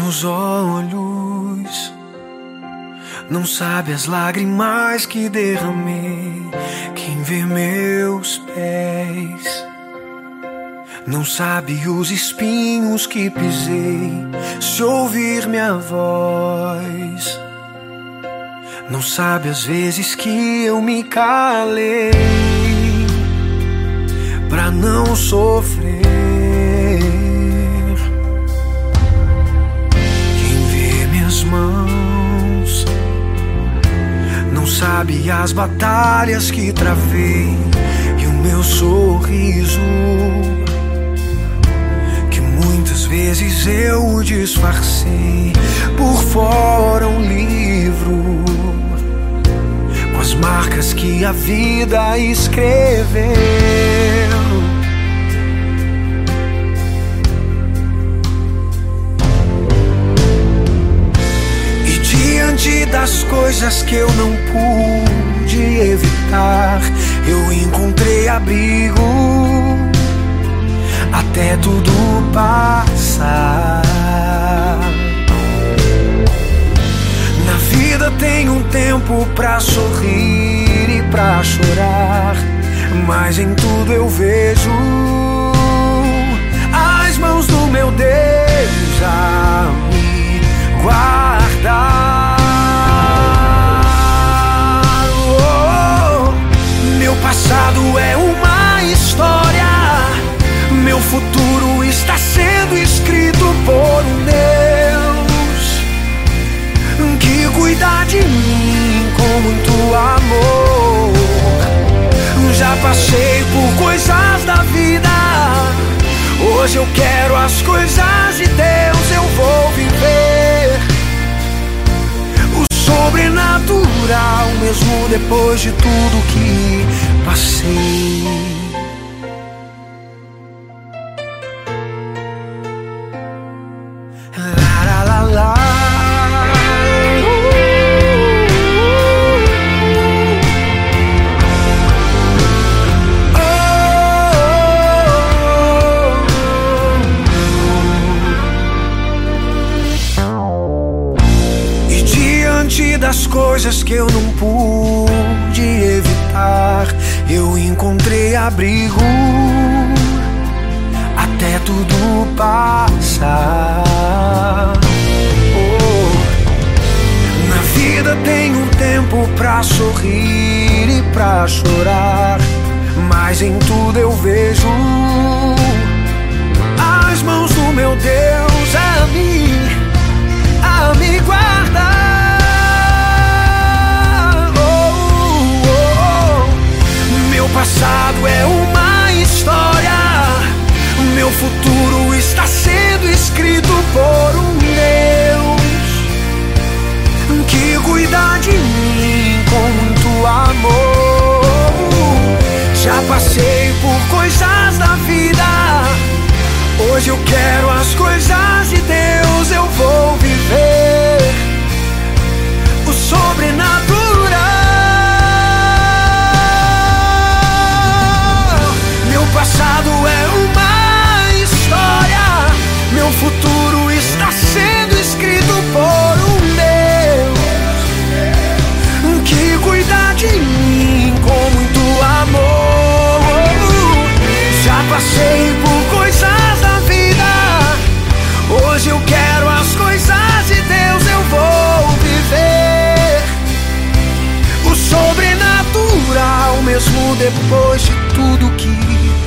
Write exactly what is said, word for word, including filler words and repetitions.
meus olhos, não sabe as lágrimas que derramei. Quem vê meus pés não sabe os espinhos que pisei. Se ouvir minha voz, não sabe as vezes que eu me calei pra não sofrer. Quem vê minhas mãos não sabe as batalhas que travei. E o meu sorriso, que muitas vezes eu disfarcei. Por fora um livro com as marcas que a vida escreveu. E diante das coisas que eu não pude evitar, eu encontrei abrigo até tudo passar. Na vida tem um tempo pra sorrir e pra chorar, mas em tudo eu vejo as mãos do meu Deus a me guardar. Oh, meu passado é uma história, meu futuro está sendo escrito por um Deus que cuida de mim com muito amor. Já passei por coisas da vida, hoje eu quero as coisas de Deus. Eu vou viver o sobrenatural, mesmo depois de tudo que passei. Das coisas que eu não pude evitar, eu encontrei abrigo até tudo passar. Oh, na vida tem um tempo pra sorrir e pra chorar, mas em tudo eu vejo as mãos do meu Deus a mim, a me guardar. Meu passado é uma história, meu futuro está sendo escrito por um Deus que cuida de mim com muito amor. Já passei por coisas da vida, hoje eu quero as coisas de Deus. Eu vou viver o sobrenatural. Meu passado é uma história, meu futuro está sendo escrito por um Deus que cuida de mim com muito amor. Já passei por coisas da vida, hoje eu quero as coisas de Deus. Eu vou viver o sobrenatural, mesmo depois de tudo que